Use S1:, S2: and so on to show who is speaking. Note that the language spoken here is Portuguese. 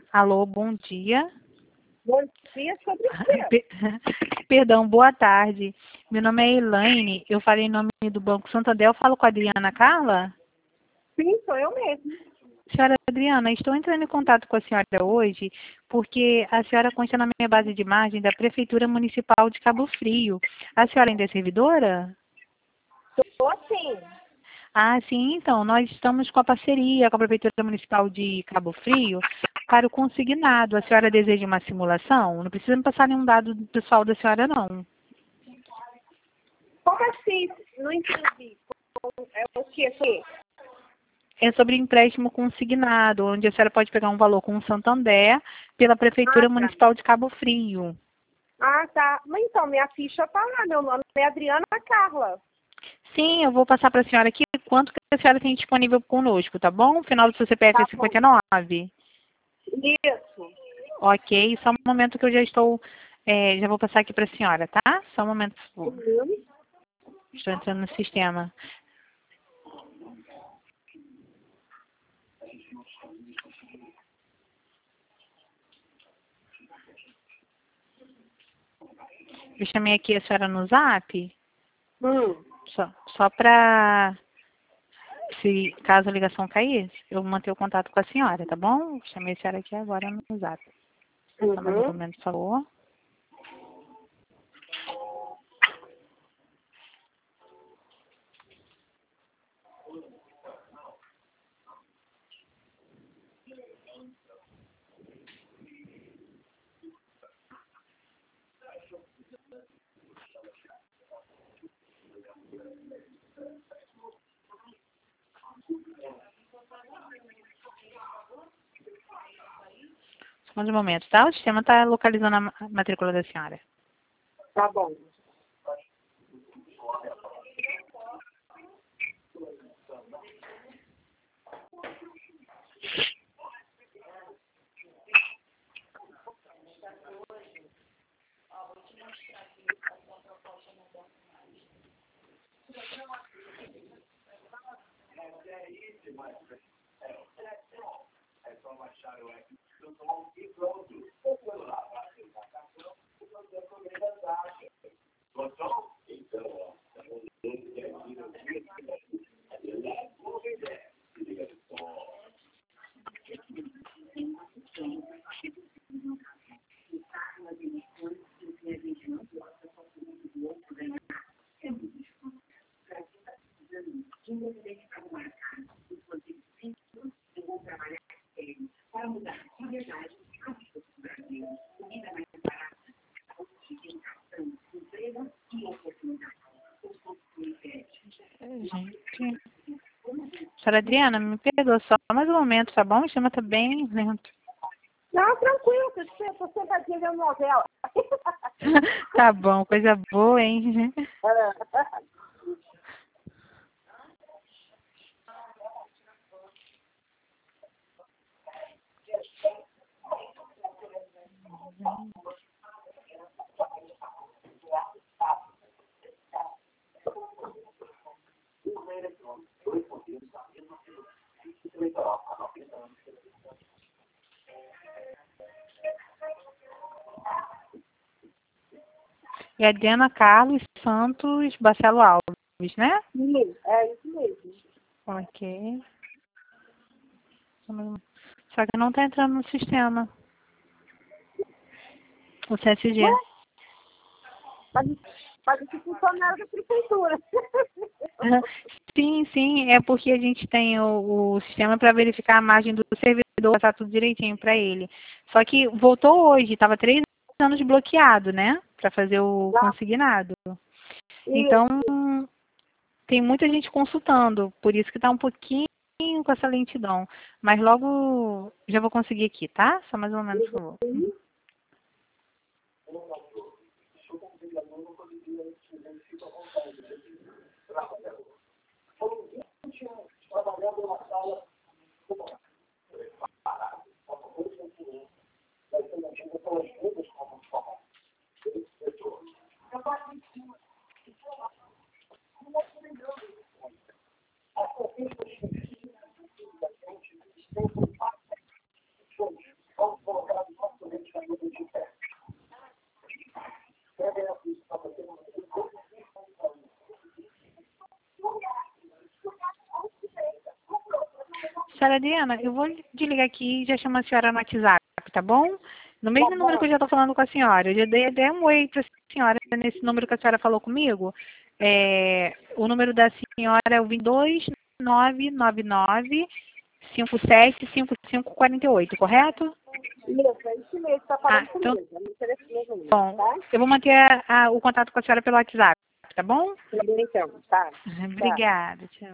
S1: Alô, bom dia.
S2: Bom dia, sobre o quê?
S1: Perdão, boa tarde. Meu nome é Elaine, eu falei em nome do Banco Santander, eu falo com a Adriana Carla?
S2: Sim, sou eu mesmo.
S1: Senhora Adriana, estou entrando em contato com a senhora hoje porque a senhora consta na minha base de imagem da Prefeitura Municipal de Cabo Frio. A senhora ainda é servidora?
S2: Sou sim.
S1: Ah, sim, então, nós estamos com a parceria com a Prefeitura Municipal de Cabo Frio para o consignado. A senhora deseja uma simulação? Não precisa me passar nenhum dado pessoal da senhora, não.
S2: Como assim? Não entendi. É o quê?
S1: É sobre empréstimo consignado, onde a senhora pode pegar um valor com o Santander pela Prefeitura
S2: Tá.
S1: Municipal de Cabo Frio.
S2: Ah, tá. Mas então, minha ficha tá lá. Meu nome é Adriana Carla.
S1: Sim, eu vou passar para a senhora aqui quanto que a senhora tem disponível conosco, tá bom? O final do seu CPF é
S2: Tá bom.
S1: 59.
S2: Isso.
S1: Ok, só um momento que eu já estou, já vou passar aqui para a senhora, tá? Só um momento, por favor.
S2: Uhum.
S1: Estou entrando no sistema. Eu chamei aqui a senhora no Zap, só para, se caso a ligação cair, eu manter o contato com a senhora, tá bom? Chamei a senhora aqui agora no Zap. Só mais um
S2: Uhum.
S1: momento, por favor. Só mais um momento, tá? O sistema está localizando a matrícula da senhora.
S2: Tá bom.
S1: Gente. Senhora Adriana, me perdoa só mais um momento, tá bom? O sistema tá bem lento.
S2: Não, tranquilo, que eu tô sentadinha vendo novela.
S1: Tá bom, coisa boa, hein? E a Adriana Carlos Santos Bacelo Alves, né?
S2: Sim, é isso mesmo.
S1: Ok. Só que não tá entrando no sistema. O CSG.
S2: Mas esse funcionário da prefeitura.
S1: Sim, sim, é porque a gente tem o sistema para verificar a margem do servidor, tá tudo direitinho para ele. Só que voltou hoje, estava 3 anos bloqueado, né? Para fazer o consignado. Então, tem muita gente consultando, por isso que está um pouquinho com essa lentidão. Mas logo já vou conseguir aqui, tá? Só mais um momento, por favor. Senhora Adriana, eu vou desligar aqui e já chamo a senhora no WhatsApp, tá bom? No mesmo número que eu já estou falando com a senhora. Eu já dei até um oi para a senhora nesse número que a senhora falou comigo. O número da senhora é o 22999575548, correto?
S2: Isso, é isso mesmo, está falando
S1: Então,
S2: comigo. É esse mesmo número,
S1: bom,
S2: tá?
S1: eu vou manter o contato com a senhora pelo WhatsApp, tá bom?
S2: Então, tá.
S1: Obrigada, tchau.